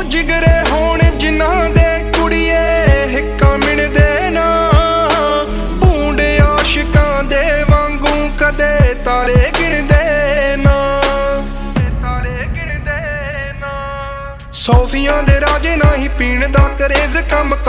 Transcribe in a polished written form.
ਜਿਗਰੇ ਹੋਣ ਜਿਨ੍ਹਾਂ ਦੇ ਕੁੜੀਏ ਹਿੱਕਾਂ ਮਿਣਦੇ ਨਾ, ਭੂੰਡ ਆਸ਼ਿਕਾਂ ਦੇ ਵਾਂਗੂ ਕਦੇ ਤਾਰੇ ਗਿਣਦੇ ਨਾ, ਤਾਰੇ ਗਿਣਦੇ ਨਾ। ਸੌਫੀਆਂ ਦੇ ਰਾਜੇ ਨਾ ਹੀ ਪੀਣ ਦਾ ਕਰੇਜ਼ ਕੰਮ